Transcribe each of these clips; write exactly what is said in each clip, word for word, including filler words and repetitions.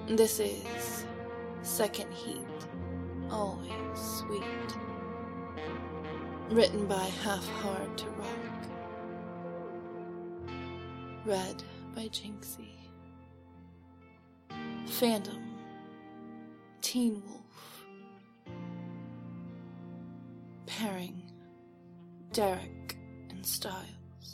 This is Second Heat, Always Sweet. Written by Half Hard to Rock. Read by Jinxie. Phantom, Teen Wolf. Pairing, Derek and Styles.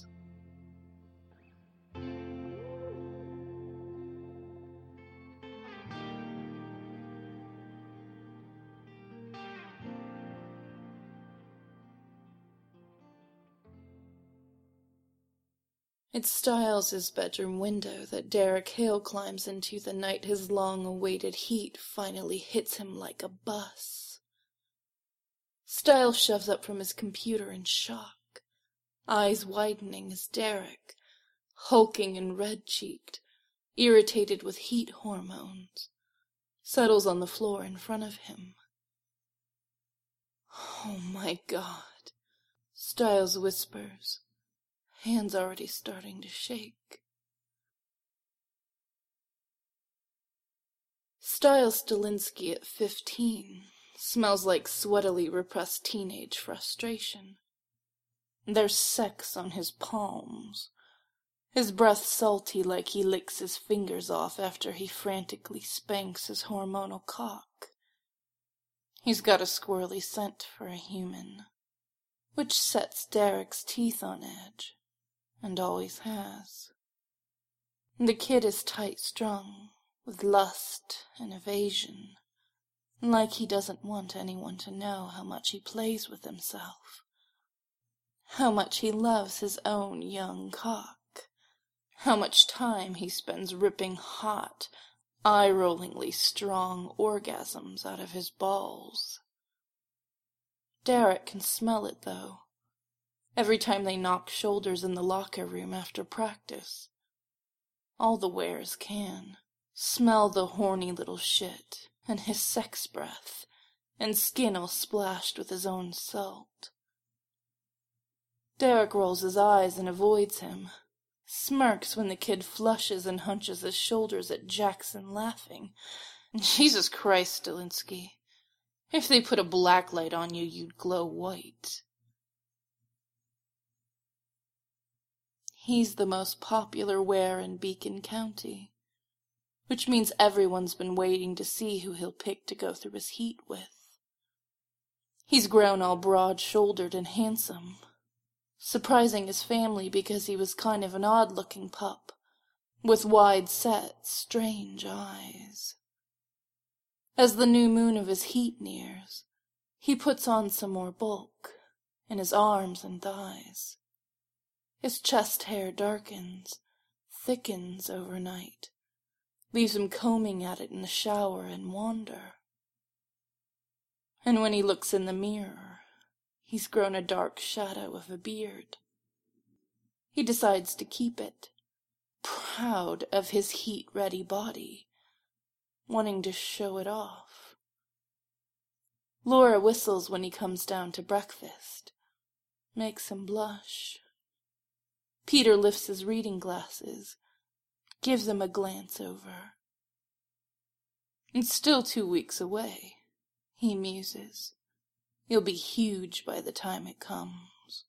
It's Styles' bedroom window that Derek Hale climbs into the night his long-awaited heat finally hits him like a bus. Styles shoves up from his computer in shock, eyes widening as Derek, hulking and red-cheeked, irritated with heat hormones, settles on the floor in front of him. "Oh my God," Styles whispers, hands already starting to shake. Styles Stilinski at fifteen smells like sweatily repressed teenage frustration. There's sex on his palms, his breath salty like he licks his fingers off after he frantically spanks his hormonal cock. He's got a squirrely scent for a human, which sets Derek's teeth on edge. And always has. The kid is tight-strung, with lust and evasion, like he doesn't want anyone to know how much he plays with himself, how much he loves his own young cock, how much time he spends ripping hot, eye-rollingly strong orgasms out of his balls. Derek can smell it, though. Every time they knock shoulders in the locker room after practice. All the wares can. Smell the horny little shit, and his sex breath, and skin all splashed with his own salt. Derek rolls his eyes and avoids him, smirks when the kid flushes and hunches his shoulders at Jackson, laughing. "Jesus Christ, Stilinski. If they put a black light on you, you'd glow white." He's the most popular wear in Beacon County, which means everyone's been waiting to see who he'll pick to go through his heat with. He's grown all broad-shouldered and handsome, surprising his family because he was kind of an odd-looking pup, with wide-set, strange eyes. As the new moon of his heat nears, he puts on some more bulk in his arms and thighs. His chest hair darkens, thickens overnight, leaves him combing at it in the shower and wonder. And when he looks in the mirror, he's grown a dark shadow of a beard. He decides to keep it, proud of his heat-ready body, wanting to show it off. Laura whistles when he comes down to breakfast, makes him blush. Peter lifts his reading glasses, gives him a glance over. It's still two weeks away, he muses. You'll be huge by the time it comes.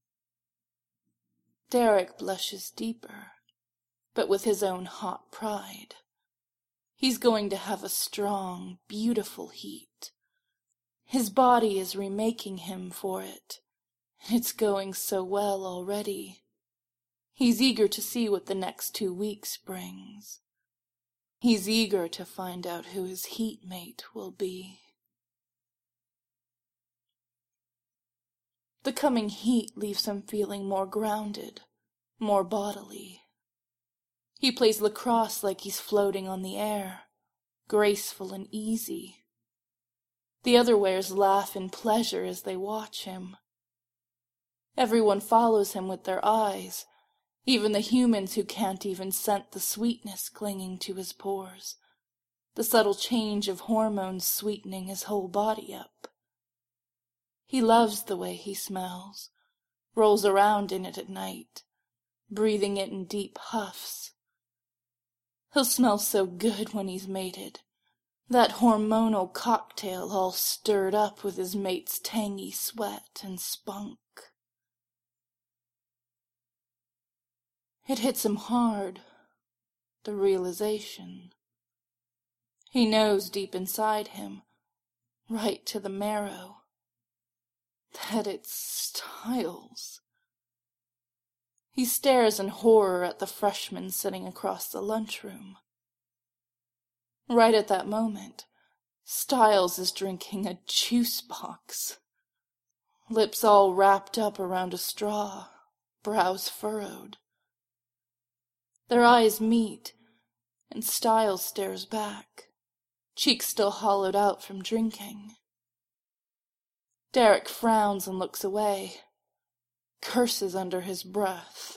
Derek blushes deeper, but with his own hot pride. He's going to have a strong, beautiful heat. His body is remaking him for it. It's going so well already. He's eager to see what the next two weeks brings. He's eager to find out who his heat mate will be. The coming heat leaves him feeling more grounded, more bodily. He plays lacrosse like he's floating on the air, graceful and easy. The other wares laugh in pleasure as they watch him. Everyone follows him with their eyes, even the humans who can't even scent the sweetness clinging to his pores, the subtle change of hormones sweetening his whole body up. He loves the way he smells, rolls around in it at night, breathing it in deep huffs. He'll smell so good when he's mated. That hormonal cocktail all stirred up with his mate's tangy sweat and spunk. It hits him hard, the realization. He knows deep inside him, right to the marrow, that it's Styles. He stares in horror at the freshman sitting across the lunchroom. Right at that moment, Styles is drinking a juice box. Lips all wrapped up around a straw, brows furrowed. Their eyes meet, and Styles stares back, cheeks still hollowed out from drinking. Derek frowns and looks away, curses under his breath.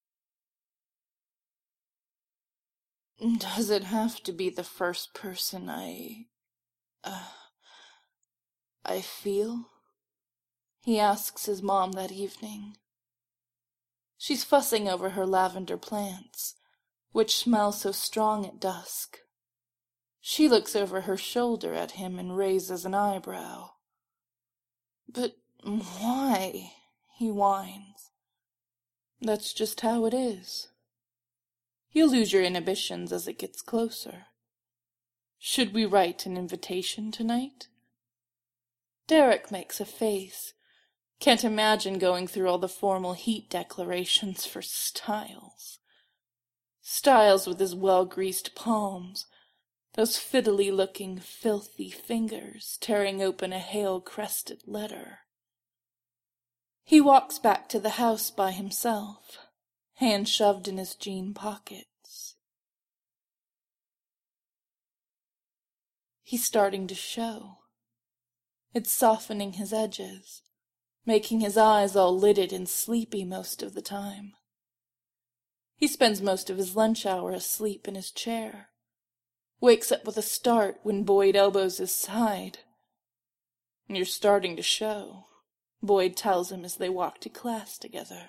Does it have to be the first person I... Uh, I feel? He asks his mom that evening. She's fussing over her lavender plants, which smell so strong at dusk. She looks over her shoulder at him and raises an eyebrow. But why? He whines. That's just how it is. You lose your inhibitions as it gets closer. Should we write an invitation tonight? Derek makes a face. Can't imagine going through all the formal heat declarations for Styles. Styles with his well-greased palms, those fiddly-looking, filthy fingers tearing open a hail-crested letter. He walks back to the house by himself, hand shoved in his jean pockets. He's starting to show. It's softening his edges, making his eyes all lidded and sleepy most of the time. He spends most of his lunch hour asleep in his chair, wakes up with a start when Boyd elbows his side. "You're starting to show," Boyd tells him as they walk to class together.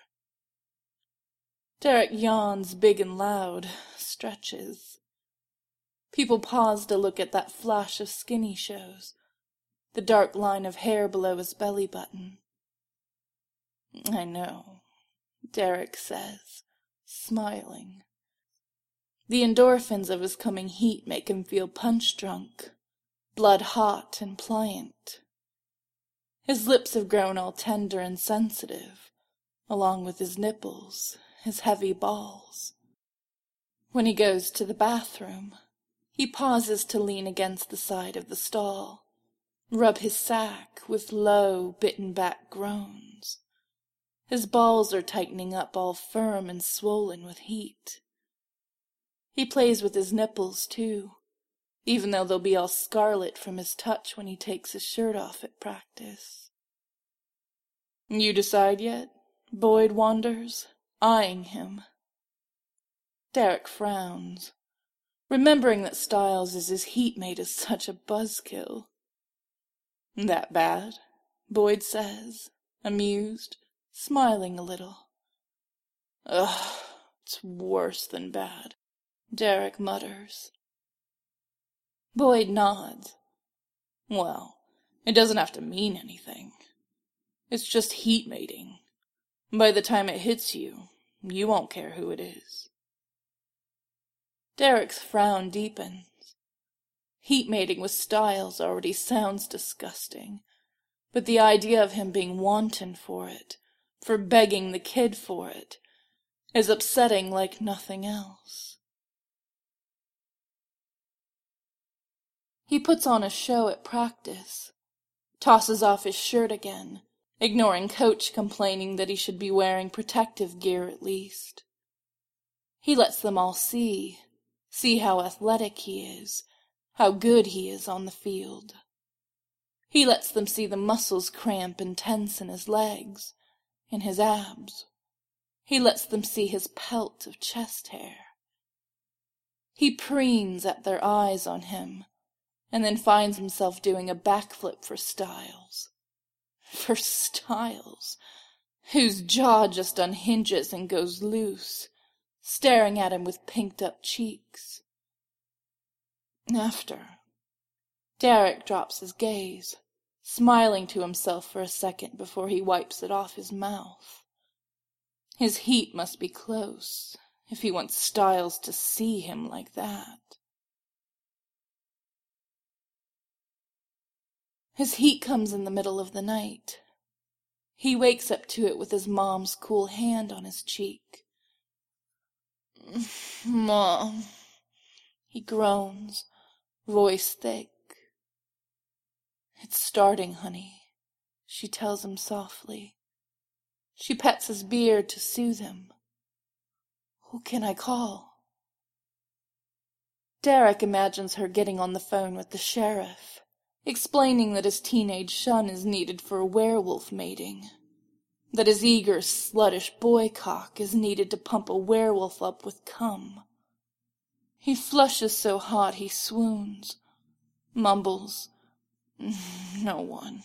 Derek yawns big and loud, stretches. People pause to look at that flash of skin he shows, the dark line of hair below his belly button. "I know," Derek says, smiling. The endorphins of his coming heat make him feel punch-drunk, blood-hot and pliant. His lips have grown all tender and sensitive, along with his nipples, his heavy balls. When he goes to the bathroom, he pauses to lean against the side of the stall, rub his sack with low, bitten-back groans. His balls are tightening up all firm and swollen with heat. He plays with his nipples, too, even though they'll be all scarlet from his touch when he takes his shirt off at practice. "You decide yet?" Boyd wonders, eyeing him. Derek frowns, remembering that Styles as his heatmate is such a buzzkill. "That bad?" Boyd says, amused, smiling a little. "Ugh, it's worse than bad," Derek mutters. Boyd nods. "Well, it doesn't have to mean anything. It's just heat mating. By the time it hits you, you won't care who it is." Derek's frown deepens. Heat mating with Styles already sounds disgusting, but the idea of him being wanton for it, for begging the kid for it, is upsetting like nothing else. He puts on a show at practice, tosses off his shirt again, ignoring Coach complaining that he should be wearing protective gear at least. He lets them all see, see how athletic he is, how good he is on the field. He lets them see the muscles cramp and tense in his legs, in his abs. He lets them see his pelt of chest hair. He preens at their eyes on him, and then finds himself doing a backflip for Styles. For Styles, whose jaw just unhinges and goes loose, staring at him with pinked-up cheeks. After. Derek drops his gaze, smiling to himself for a second before he wipes it off his mouth. His heat must be close, if he wants Styles to see him like that. His heat comes in the middle of the night. He wakes up to it with his mom's cool hand on his cheek. "Mom," he groans, voice thick. "It's starting, honey," she tells him softly. She pets his beard to soothe him. "Who can I call?" Derek imagines her getting on the phone with the sheriff, explaining that his teenage son is needed for werewolf mating, that his eager, sluttish boy cock is needed to pump a werewolf up with cum. He flushes so hot he swoons, mumbles, "No one."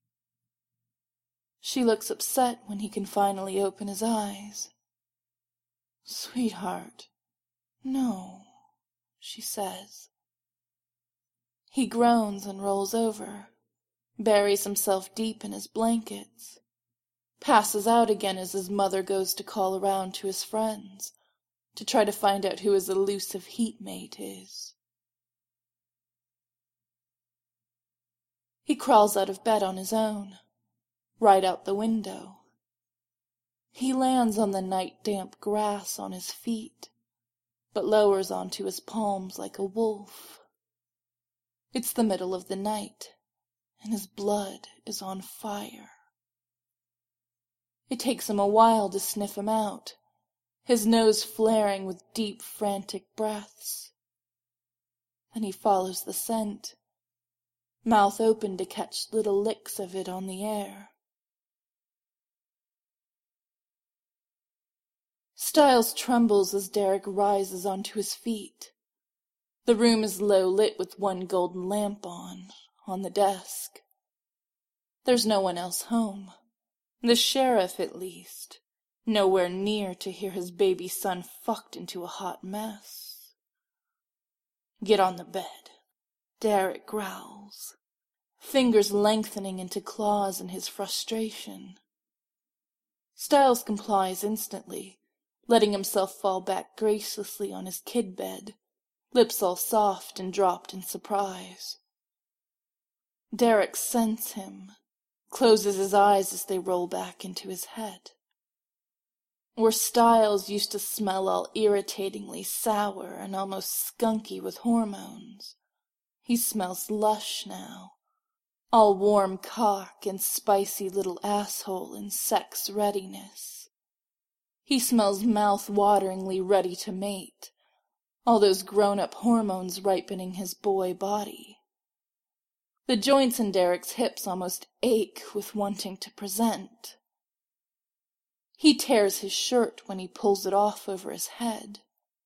She looks upset when he can finally open his eyes. "Sweetheart, no," she says. He groans and rolls over, buries himself deep in his blankets, passes out again as his mother goes to call around to his friends to try to find out who his elusive heatmate is. He crawls out of bed on his own, right out the window. He lands on the night-damp grass on his feet, but lowers onto his palms like a wolf. It's the middle of the night, and his blood is on fire. It takes him a while to sniff him out, his nose flaring with deep, frantic breaths. Then he follows the scent, mouth open to catch little licks of it on the air. Styles trembles as Derek rises onto his feet. The room is low lit with one golden lamp on, on the desk. There's no one else home. The sheriff, at least, nowhere near to hear his baby son fucked into a hot mess. "Get on the bed," Derek growls, fingers lengthening into claws in his frustration. Styles complies instantly, letting himself fall back graciously on his kid bed, lips all soft and dropped in surprise. Derek scents him, closes his eyes as they roll back into his head. Where Styles used to smell all irritatingly sour and almost skunky with hormones, he smells lush now, all warm cock and spicy little asshole in sex readiness. He smells mouth-wateringly ready to mate, all those grown-up hormones ripening his boy body. The joints in Derek's hips almost ache with wanting to present. He tears his shirt when he pulls it off over his head.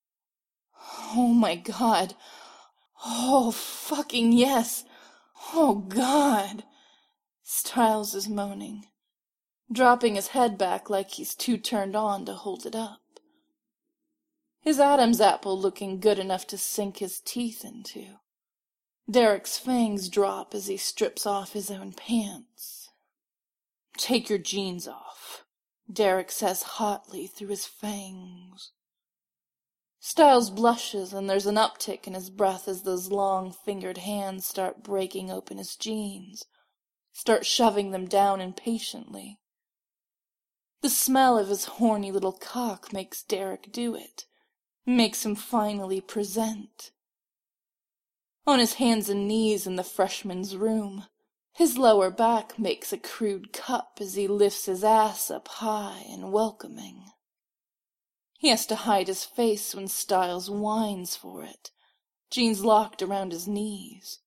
"Oh my God. Oh, fucking yes. Oh, God," Styles is moaning, dropping his head back like he's too turned on to hold it up. His Adam's apple looking good enough to sink his teeth into. Derek's fangs drop as he strips off his own pants. "Take your jeans off," Derek says hotly through his fangs. Styles blushes, and there's an uptick in his breath as those long-fingered hands start breaking open his jeans, start shoving them down impatiently. The smell of his horny little cock makes Derek do it, makes him finally present. On his hands and knees in the freshman's room, his lower back makes a crude cup as he lifts his ass up high and welcoming. He has to hide his face when Styles whines for it, jeans locked around his knees.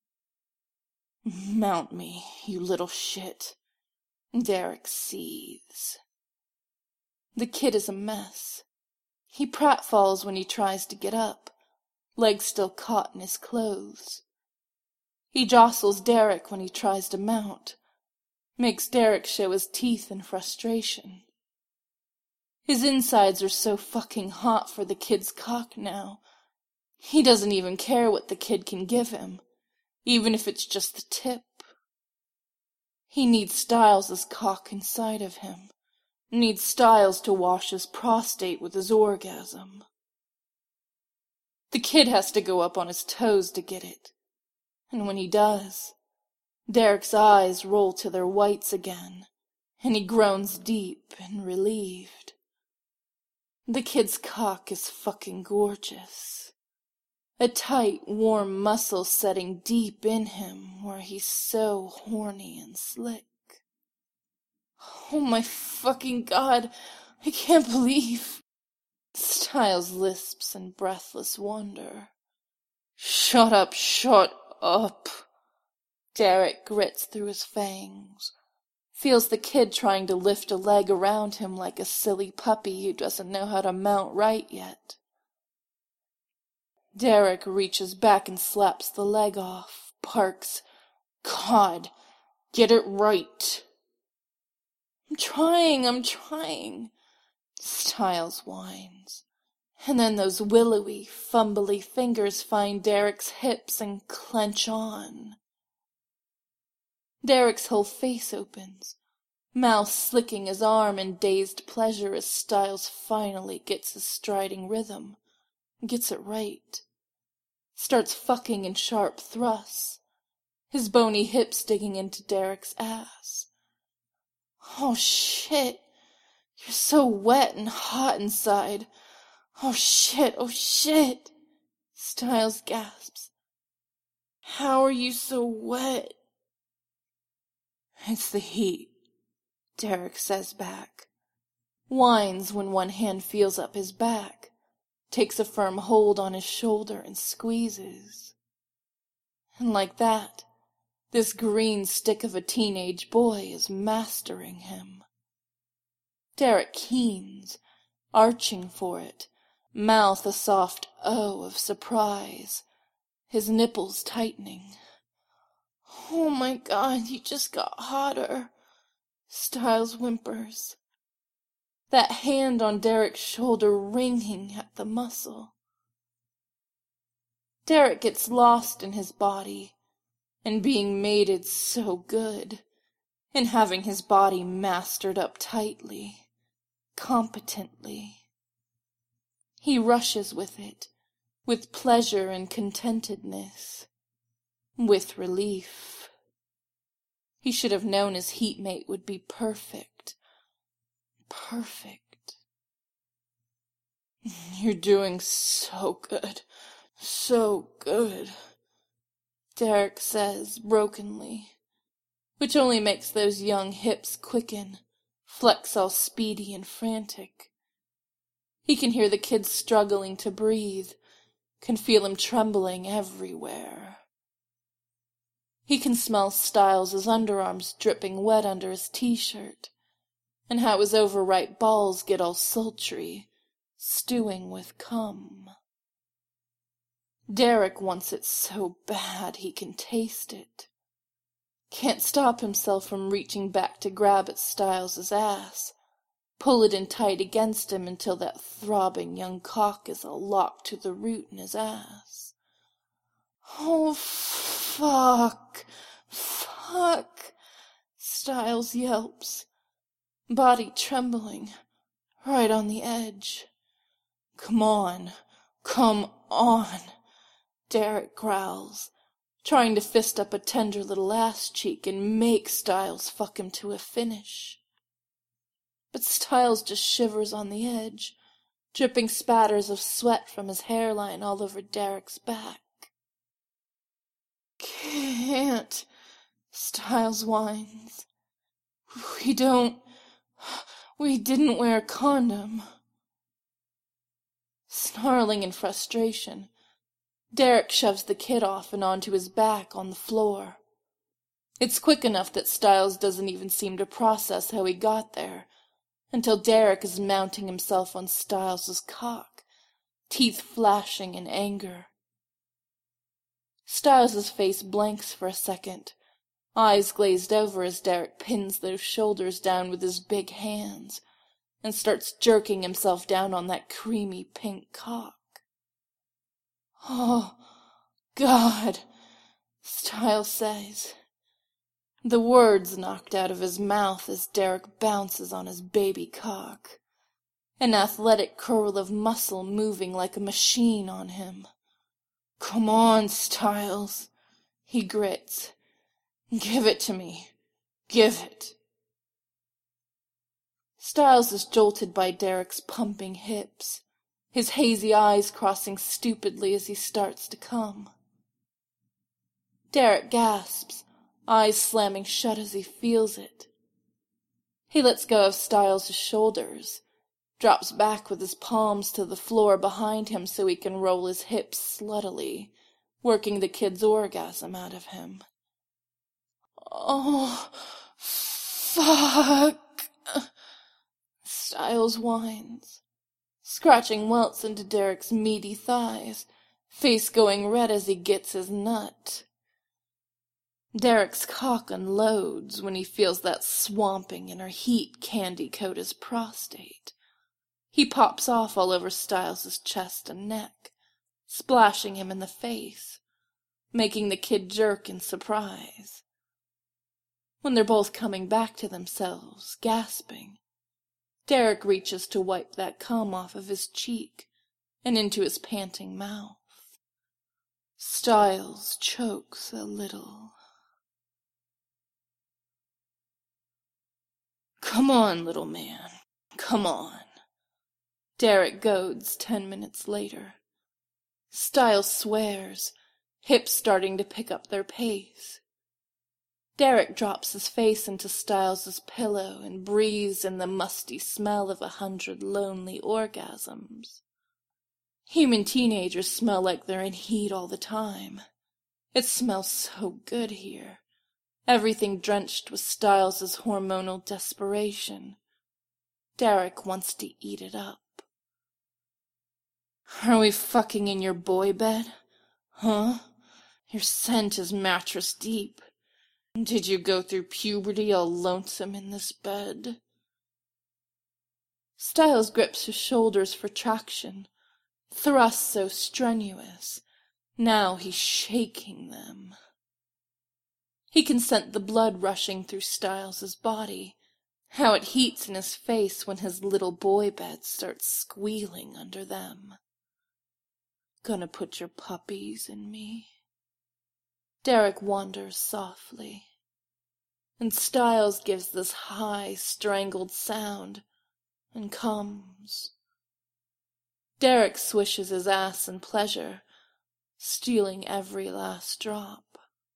"Mount me, you little shit," Derek seethes. The kid is a mess. He pratfalls when he tries to get up, legs still caught in his clothes. He jostles Derek when he tries to mount, makes Derek show his teeth in frustration. His insides are so fucking hot for the kid's cock now, He doesn't even care what the kid can give him, even if it's just the tip. He needs Styles' cock inside of him, needs Styles to wash his prostate with his orgasm. The kid has to go up on his toes to get it, and when he does, Derek's eyes roll to their whites again, and he groans deep and relieved. The kid's cock is fucking gorgeous. A tight, warm muscle setting deep in him where he's so horny and slick. Oh my fucking God, I can't believe. Styles lisps in breathless wonder. Shut up, shut up. Derek grits through his fangs, feels the kid trying to lift a leg around him like a silly puppy who doesn't know how to mount right yet. Derek reaches back and slaps the leg off, barks, God, get it right. I'm trying, I'm trying, Styles whines. And then those willowy, fumbly fingers find Derek's hips and clench on. Derek's whole face opens, mouth slicking his arm in dazed pleasure as Styles finally gets his striding rhythm, gets it right. Starts fucking in sharp thrusts, his bony hips digging into Derek's ass. Oh shit, you're so wet and hot inside. Oh shit, oh shit, Styles gasps. How are you so wet? It's the heat, Derek says back. Whines when one hand feels up his back, takes a firm hold on his shoulder and squeezes. And like that, this green stick of a teenage boy is mastering him. Derek keens, arching for it, mouth a soft O of surprise, his nipples tightening. Oh my God, you just got hotter, Styles whimpers. That hand on Derek's shoulder wringing at the muscle. Derek gets lost in his body, and being mated so good, and having his body mastered up tightly, competently. He rushes with it, with pleasure and contentedness, with relief. He should have known his heatmate would be perfect. Perfect. You're doing so good, so good, Derek says brokenly, which only makes those young hips quicken, flex all speedy and frantic. He can hear the kid struggling to breathe, can feel him trembling everywhere. He can smell Styles' underarms dripping wet under his t-shirt, and how his overripe balls get all sultry, stewing with cum. Derek wants it so bad he can taste it. Can't stop himself from reaching back to grab at Styles' ass, pull it in tight against him until that throbbing young cock is all locked to the root in his ass. Oh, fuck, fuck, Styles yelps, body trembling, right on the edge. Come on, come on, Derek growls, trying to fist up a tender little ass cheek and make Styles fuck him to a finish. But Styles just shivers on the edge, dripping spatters of sweat from his hairline all over Derek's back. Can't, Styles whines. We don't, we didn't wear a condom. Snarling in frustration, Derek shoves the kid off and onto his back on the floor. It's quick enough that Styles doesn't even seem to process how he got there, until Derek is mounting himself on Styles' cock, teeth flashing in anger. Styles' face blanks for a second, eyes glazed over as Derek pins those shoulders down with his big hands, and starts jerking himself down on that creamy pink cock. Oh, God, Styles says. The words knocked out of his mouth as Derek bounces on his baby cock. An athletic curl of muscle moving like a machine on him. Come on, Styles, he grits. Give it to me. Give it. Styles is jolted by Derek's pumping hips, his hazy eyes crossing stupidly as he starts to come. Derek gasps, eyes slamming shut as he feels it. He lets go of Styles' shoulders, drops back with his palms to the floor behind him so he can roll his hips sluttily, working the kid's orgasm out of him. Oh, fuck, Styles whines, scratching welts into Derek's meaty thighs, face going red as he gets his nut. Derek's cock unloads when he feels that swamping inner heat candy coat his prostate. He pops off all over Styles' chest and neck, splashing him in the face, making the kid jerk in surprise. When they're both coming back to themselves, gasping, Derek reaches to wipe that cum off of his cheek and into his panting mouth. Styles chokes a little. Come on, little man, come on. Derek goads ten minutes later. Styles swears, hips starting to pick up their pace. Derek drops his face into Styles' pillow and breathes in the musty smell of a hundred lonely orgasms. Human teenagers smell like they're in heat all the time. It smells so good here. Everything drenched with Styles' hormonal desperation. Derek wants to eat it up. Are we fucking in your boy bed? Huh? Your scent is mattress deep. Did you go through puberty all lonesome in this bed? Styles grips his shoulders for traction, thrusts so strenuous. Now he's shaking them. He can scent the blood rushing through Styles' body, how it heats in his face when his little boy bed starts squealing under them. Gonna put your puppies in me? Derek wanders softly, and Styles gives this high, strangled sound, and comes. Derek swishes his ass in pleasure, stealing every last drop.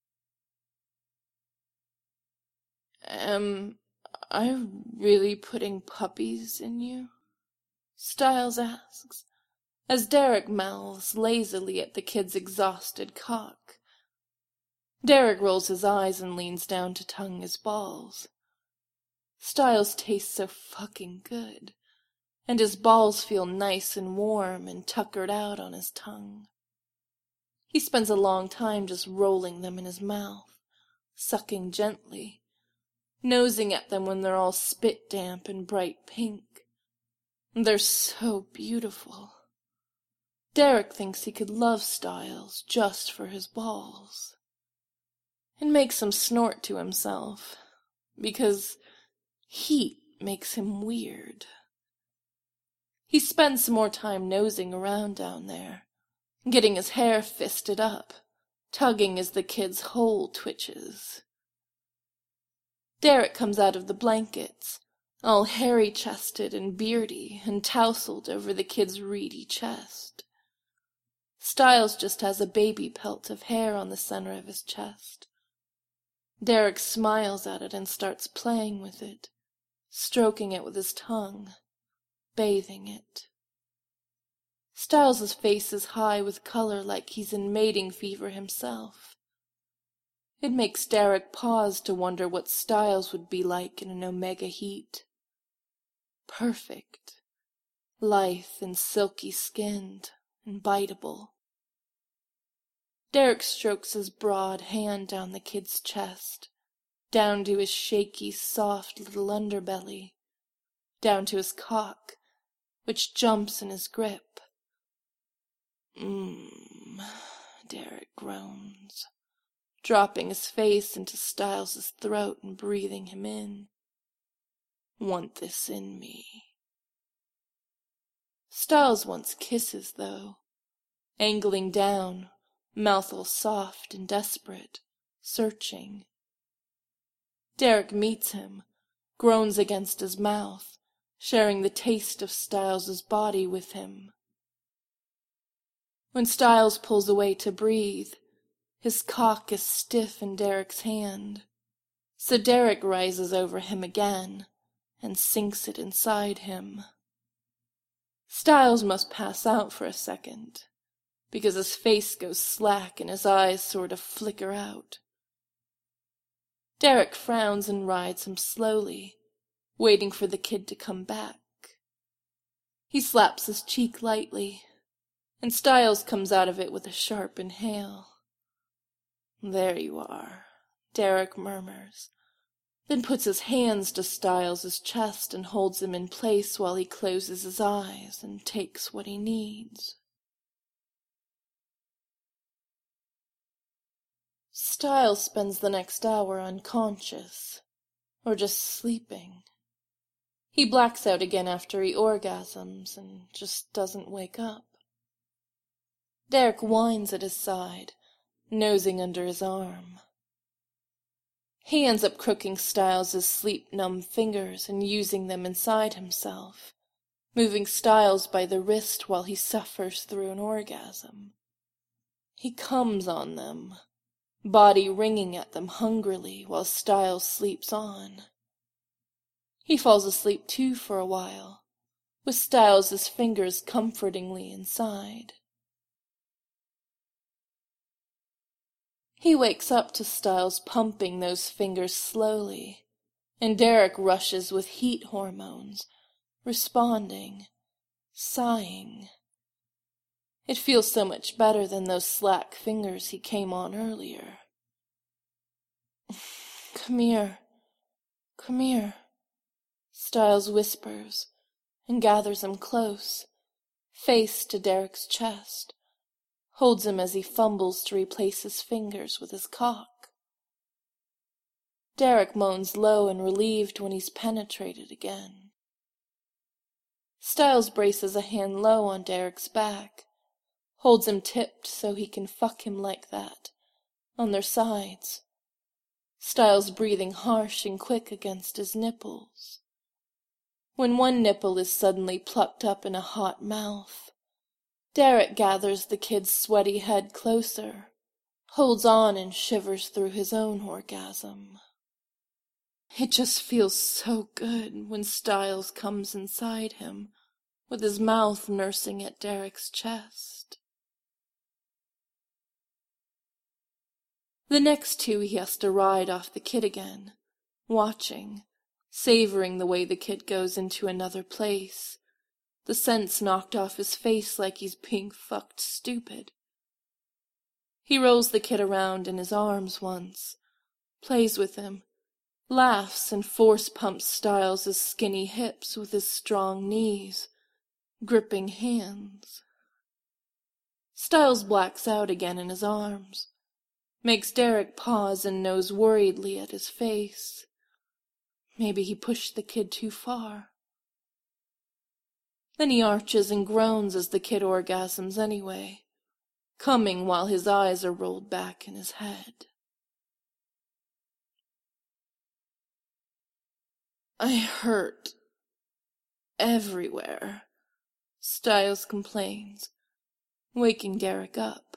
Am I really putting puppies in you? Styles asks, as Derek mouths lazily at the kid's exhausted cock. Derek rolls his eyes and leans down to tongue his balls. Styles tastes so fucking good, and his balls feel nice and warm and tuckered out on his tongue. He spends a long time just rolling them in his mouth, sucking gently, nosing at them when they're all spit damp and bright pink. They're so beautiful. Derek thinks he could love Styles just for his balls. It makes him snort to himself, because heat makes him weird. He spends some more time nosing around down there, getting his hair fisted up, tugging as the kid's hole twitches. Derek comes out of the blankets, all hairy-chested and beardy and tousled over the kid's reedy chest. Styles just has a baby pelt of hair on the center of his chest. Derek smiles at it and starts playing with it, stroking it with his tongue, bathing it. Styles' face is high with color like he's in mating fever himself. It makes Derek pause to wonder what Styles would be like in an omega heat. Perfect, lithe and silky-skinned and biteable. Derek strokes his broad hand down the kid's chest, down to his shaky, soft little underbelly, down to his cock, which jumps in his grip. Mmm. him, Derek groans, dropping his face into Styles' throat and breathing him in. Want this in me. Styles wants kisses, though, angling down, mouth all soft and desperate, searching. Derek meets him, groans against his mouth, sharing the taste of Styles' body with him. When Styles pulls away to breathe, his cock is stiff in Derek's hand, so Derek rises over him again and sinks it inside him. Styles must pass out for a second, because his face goes slack and his eyes sort of flicker out. Derek frowns and rides him slowly, waiting for the kid to come back. He slaps his cheek lightly, and Styles comes out of it with a sharp inhale. There you are, Derek murmurs, then puts his hands to Styles' chest and holds him in place while he closes his eyes and takes what he needs. Styles spends the next hour unconscious, or just sleeping. He blacks out again after he orgasms and just doesn't wake up. Derek whines at his side, nosing under his arm. He ends up crooking Styles' sleep-numb fingers and using them inside himself, moving Styles by the wrist while he suffers through an orgasm. He comes on them, body wringing at them hungrily while Styles sleeps on. He falls asleep too for a while, with Styles' fingers comfortingly inside. He wakes up to Styles pumping those fingers slowly, and Derek rushes with heat hormones, responding, sighing. It feels so much better than those slack fingers he came on earlier. Come here, come here, Styles whispers, and gathers him close, face to Derek's chest, holds him as he fumbles to replace his fingers with his cock. Derek moans low and relieved when he's penetrated again. Styles braces a hand low on Derek's back, holds him tipped so he can fuck him like that, on their sides, Styles breathing harsh and quick against his nipples. When one nipple is suddenly plucked up in a hot mouth, Derek gathers the kid's sweaty head closer, holds on and shivers through his own orgasm. It just feels so good when Styles comes inside him, with his mouth nursing at Derek's chest. The next two he has to ride off the kid again, watching, savoring the way the kid goes into another place, the sense knocked off his face like he's being fucked stupid. He rolls the kid around in his arms once, plays with him, laughs and force pumps Styles' skinny hips with his strong knees, gripping hands. Styles blacks out again in his arms, makes Derek pause and nose worriedly at his face. Maybe he pushed the kid too far. Then he arches and groans as the kid orgasms anyway, coming while his eyes are rolled back in his head. I hurt everywhere, Styles complains, waking Derek up.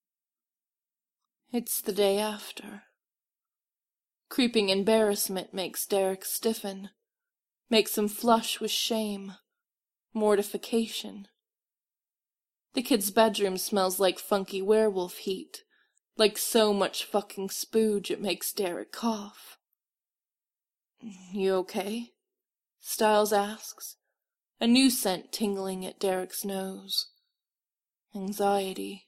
It's the day after. Creeping embarrassment makes Derek stiffen, makes him flush with shame, mortification. The kid's bedroom smells like funky werewolf heat, like so much fucking spooge it makes Derek cough. You okay? Styles asks, a new scent tingling at Derek's nose. Anxiety.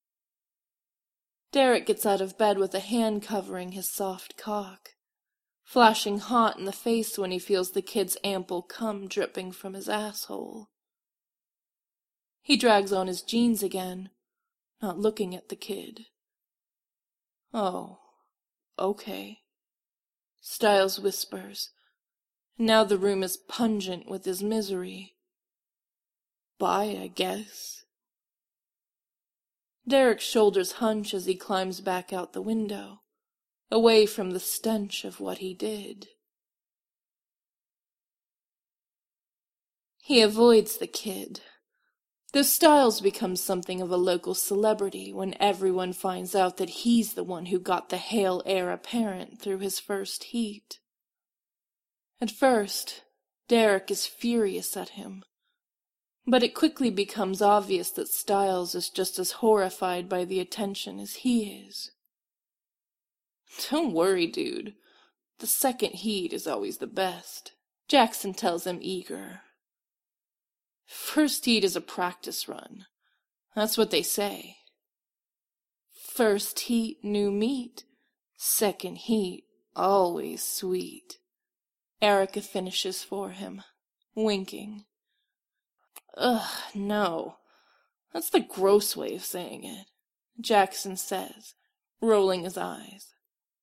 Derek gets out of bed with a hand covering his soft cock, flashing hot in the face when he feels the kid's ample cum dripping from his asshole. He drags on his jeans again, not looking at the kid. "Oh, okay," Styles whispers. Now the room is pungent with his misery. "Bye, I guess." Derek's shoulders hunch as he climbs back out the window, away from the stench of what he did. He avoids the kid. Though Styles becomes something of a local celebrity when everyone finds out that he's the one who got the Hale heir apparent through his first heat. At first, Derek is furious at him, but it quickly becomes obvious that Styles is just as horrified by the attention as he is. "Don't worry, dude. The second heat is always the best," Jackson tells him, eager. "First heat is a practice run. That's what they say. First heat, new meat. Second heat, always sweet," Erica finishes for him, winking. "Ugh, no. That's the gross way of saying it," Jackson says, rolling his eyes.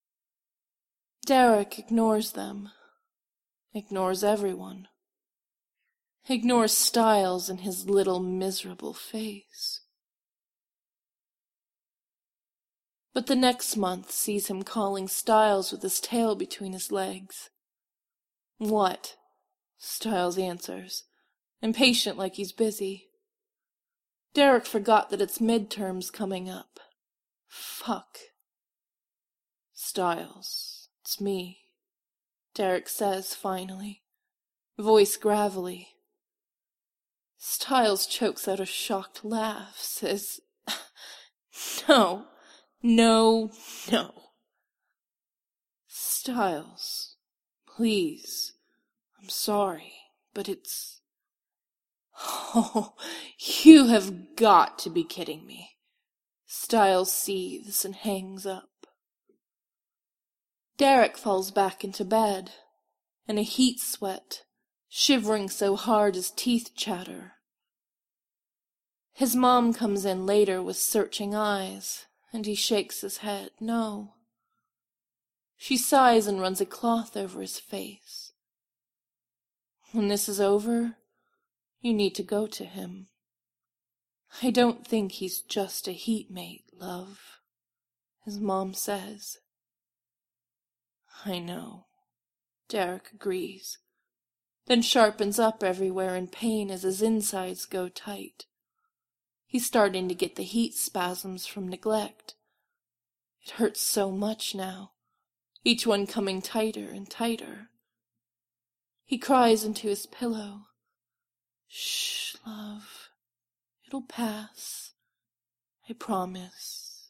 Derek ignores them. Ignores everyone. Ignores Styles and his little miserable face. But the next month sees him calling Styles with his tail between his legs. "What?" Styles answers, impatient like he's busy. Derek forgot that it's midterms coming up. Fuck. "Styles, it's me," Derek says finally, voice gravelly. Styles chokes out a shocked laugh, says, "No, no, no." "Styles, please, I'm sorry, but it's..." "Oh, you have got to be kidding me." Styles seethes and hangs up. Derek falls back into bed, in a heat sweat, shivering so hard his teeth chatter. His mom comes in later with searching eyes, and he shakes his head, no. She sighs and runs a cloth over his face. "When this is over, you need to go to him. I don't think he's just a heat mate, love," his mom says. "I know," Derek agrees, then sharpens up everywhere in pain as his insides go tight. He's starting to get the heat spasms from neglect. It hurts so much now, each one coming tighter and tighter. He cries into his pillow, "Shh, love. It'll pass. I promise."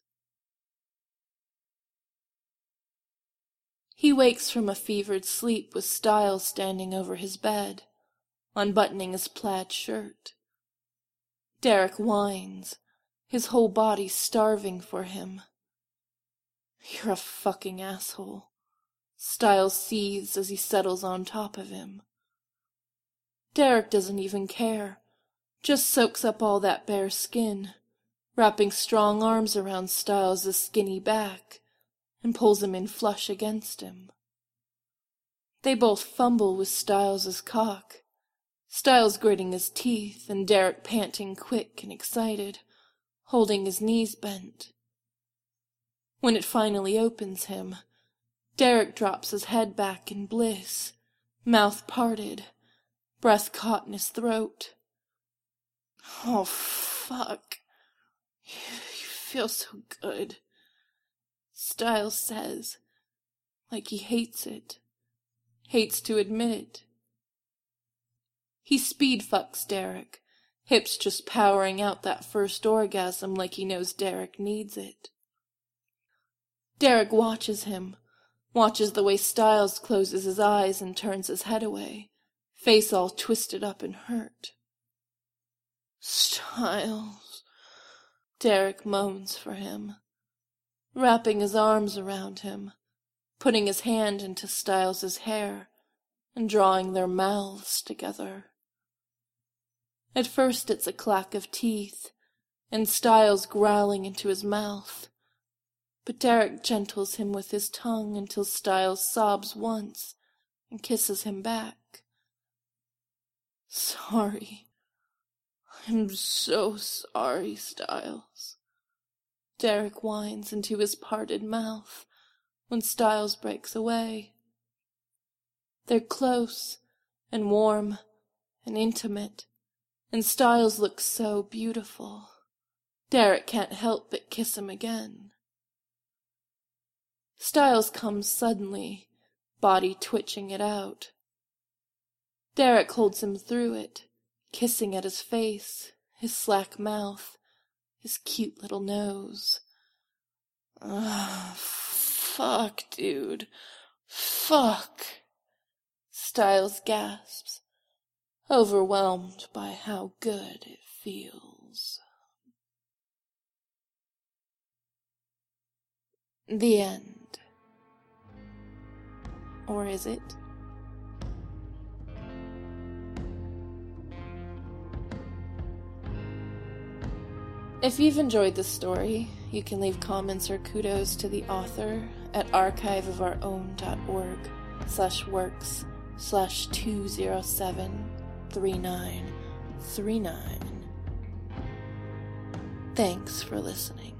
He wakes from a fevered sleep with Styles standing over his bed, unbuttoning his plaid shirt. Derek whines, his whole body starving for him. "You're a fucking asshole," Styles seethes as he settles on top of him. Derek doesn't even care, just soaks up all that bare skin, wrapping strong arms around Styles' skinny back, and pulls him in flush against him. They both fumble with Styles' cock, Styles gritting his teeth and Derek panting quick and excited, holding his knees bent. When it finally opens him, Derek drops his head back in bliss, mouth parted, breath caught in his throat. "Oh, fuck. You feel so good," Styles says, like he hates it, hates to admit it. He speed fucks Derek, hips just powering out that first orgasm like he knows Derek needs it. Derek watches him, watches the way Styles closes his eyes and turns his head away, face all twisted up and hurt. "Styles," Derek moans for him, wrapping his arms around him, putting his hand into Styles' hair and drawing their mouths together. At first it's a clack of teeth, and Styles growling into his mouth. But Derek gentles him with his tongue until Styles sobs once and kisses him back. Sorry. I'm so sorry, Styles. Derek whines into his parted mouth when Styles breaks away. They're close and warm and intimate, and Styles looks so beautiful. Derek can't help but kiss him again. Styles comes suddenly, body twitching it out. Derek holds him through it, kissing at his face, his slack mouth, his cute little nose. Ugh, fuck, dude. Fuck. Styles gasps, overwhelmed by how good it feels. The end. Or is it? If you've enjoyed this story, you can leave comments or kudos to the author at archiveofourown.org slash works slash two zero seven three nine three nine. Thanks for listening.